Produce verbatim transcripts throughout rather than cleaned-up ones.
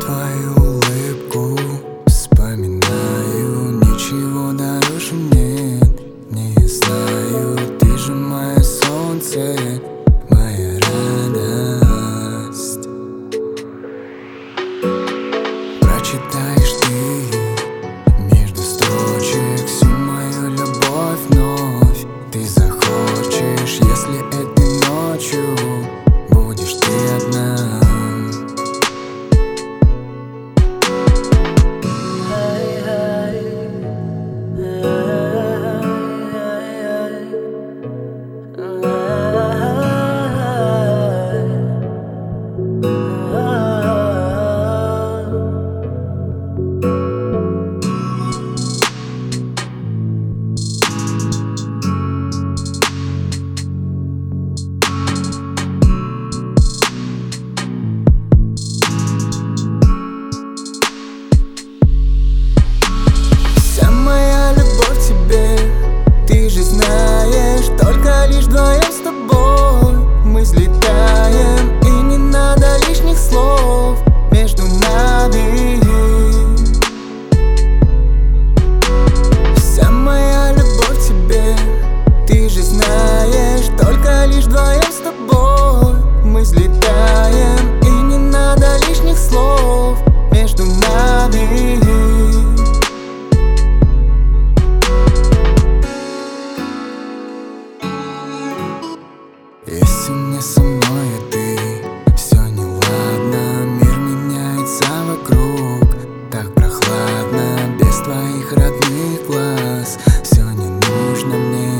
твою улыбку вспоминаю, ничего дороже нет. Не знаю, ты же мое солнце, моя радость. Прочитаешь ты между строчек всю мою любовь вновь. Ты захочешь, если этой ночью будешь ты одна. Ты же знаешь, только лишь вдвоем с тобой мы взлетаем, и не надо лишних слов между нами. Вся моя любовь к тебе, ты же знаешь, только лишь вдвоем с тобой мы взлетаем, и не надо лишних слов между нами. Если не со мной, а ты, все неладно. Мир меняется вокруг, так прохладно. Без твоих родных глаз все не нужно мне.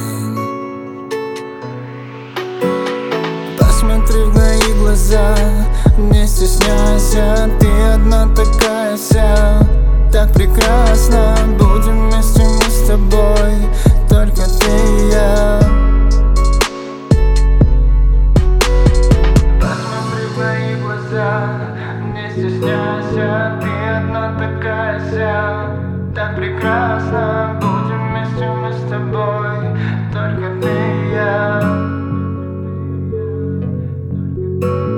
Посмотри в мои глаза, не стесняйся. Ты одна такая вся, так прекрасно. Будем вместе мы с тобой, только ты и я. Не стесняйся, ты одна такая вся, так прекрасно. Будем вместе мы с тобой, только ты и я.